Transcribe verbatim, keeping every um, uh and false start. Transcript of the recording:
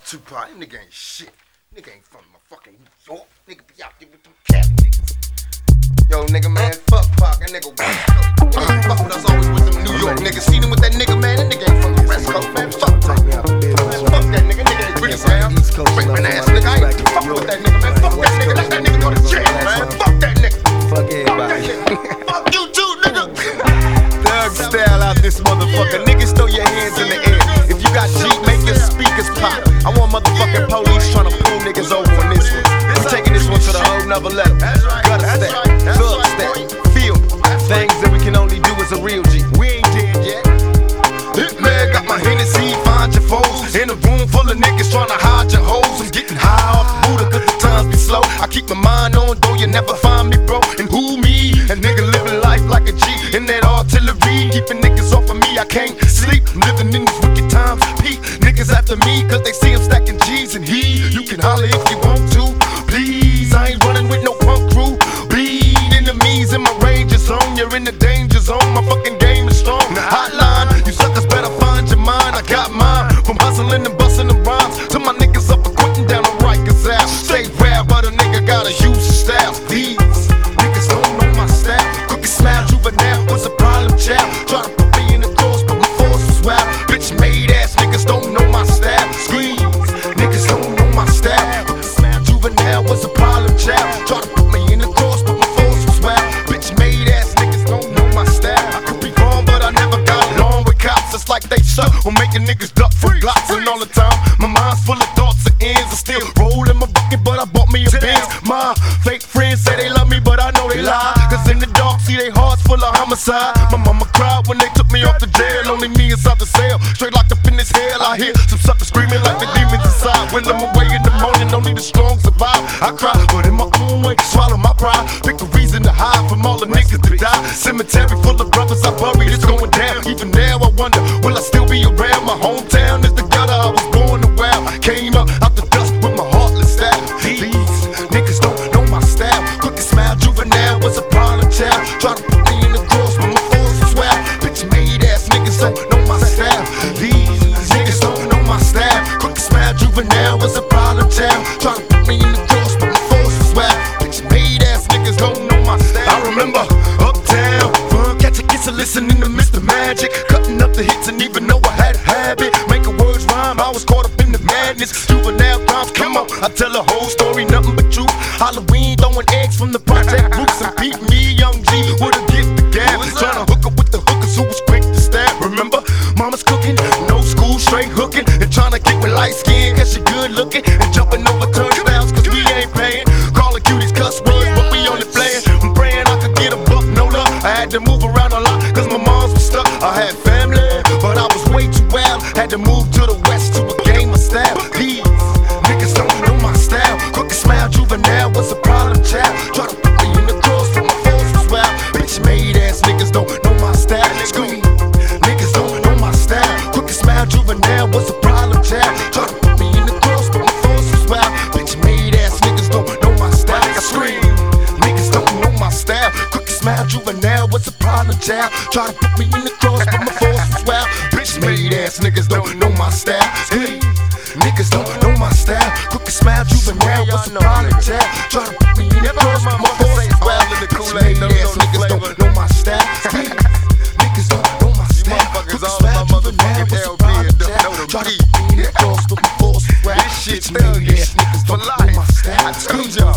Fuck Tupac, that nigga ain't shit. Nigga ain't from my fucking New York. Nigga be out there with them cat niggas. Yo, nigga, man, fuck Pac, that nigga West Coast. Nigga fuck with us always with them New York niggas. See them with that nigga, man, that nigga ain't from the West Coast, man. Fuck Pac. Man, fuck that nigga, nigga ain't pretty sound. Raping ass nigga, I ain't fuck with that nigga, man. Fuck that nigga, let that nigga go to jail, man. Fuck that nigga. Fuck everybody. Fuck you too, nigga. Thug style out this motherfucker. Niggas throw your hands in the air. If you got G, make your speakers pop. I want motherfucking police trying to pull niggas over on this one. I'm taking this one to the whole nother level. Gutter step, thug step, feel me. Things that we can only do as a real G. We ain't dead yet. Hitman got my Hennessy, find your foes. In a room full of niggas trying to hide your hoes. I'm getting high off Buddha cause the times be slow. I keep my mind on, though you never find me, bro. And who me? A nigga living life like a G. In that artillery, keeping niggas off of me. I can't sleep, I'm living in these wicked times. Peak niggas after me cause they see I'm stacking G's. And he, you can holler if you want to. Please, I ain't running with no punk crew. Bleed enemies in my Ranger zone. You're in the danger zone, my fucking game is strong. The hotline, you suckers better find your mind. I got mine, from hustling and busting the rhymes to my niggas up and quitting down the Rikers out. Stay rare, but a nigga gotta use the style. These niggas don't know my style. Cookie smile, juvenile was a problem child. Try to put me in the cross, but my force is wild. Bitch made ass niggas don't know my style. Screams, niggas don't know my style. Cookie smile, juvenile was a problem child. Try to put me in the cross, but my force was wild. Bitch made ass niggas don't know my style. I could be wrong, but I never got along with cops. It's like they suck on making niggas duck for glocks. And all the time, my mind's full of thoughts and ends. I still roll in my bucket, but I bought me a Benz. My fake friends say they love me, but I know they lie. Cause in the dark, see they hearts full of homicide. My mama cried when they took me off the jail. Only me inside the cell, straight locked up in this hell. I hear some suckers screaming like the demons inside. When I'm away in the morning, only the strong survive. I cry, but in my own way, swallow my pride. Pick a reason to hide from all the niggas that die. Cemetery full of brothers I buried, it's going down. Even now I wonder, will I still be around? My hometown is the gutter, I was born around. Came up out the dust with my heartless style. These niggas don't know my style. Cookie smile, juvenile was a problem child. Try to put me in the cross, but my force is wild. Bitch made ass niggas don't know my style. These niggas don't know my style. Cookie smile, juvenile was a problem child. Try to put me in the cross, but my force is wild. Bitch made ass niggas don't know my style. I remember uptown, fun, catch a kiss and listening to Mister Magic. Cutting up the hits and even though I had a habit, making words rhyme, I was caught up in the madness. Juvenile crimes, come on, I tell a whole story, nothing but truth. Halloween, throwing eggs from the project roots. And beat me, young G, with a gift to gab. Trying to hook up with the hookers who was quick to stab. Remember, mama's cooking, no school, straight hooking. And trying to get with light skin, cause she good looking. And jumping over turnstiles, cause we ain't paying. Calling cuties cuss words, but we only playing. I'm praying I could get a buck, no luck. I had to move around a lot, cause my moms was stuck. I had family, but I was way too wild. Had to move to the west to a game of style. These niggas don't know my style. Cookie smile, juvenile was a problem child. Try to put me in the cross, but my force was wild. Bitch made ass niggas don't know my style. Scream, niggas don't know my style. Cookie smile, juvenile was a problem child. Try to put me in the cross, but my force was wild. Bitch made ass niggas don't know my style. I scream, niggas don't know my style. Cookie smile, juvenile was a problem child. Try to put me in the cross, but my force was wild. Bitch made ass niggas don't know my style. Scream, niggas don't know my style. Cookie smile, juvenile was a problem child. Try to put me in the cross, but my force was wild. Bitch made ass niggas don't know my style. Scream, niggas don't know my style. Cookie smile, juvenile was a problem child. Try to put me in the cross, but my force was wild. This shit's thuggish for life. I told y'all.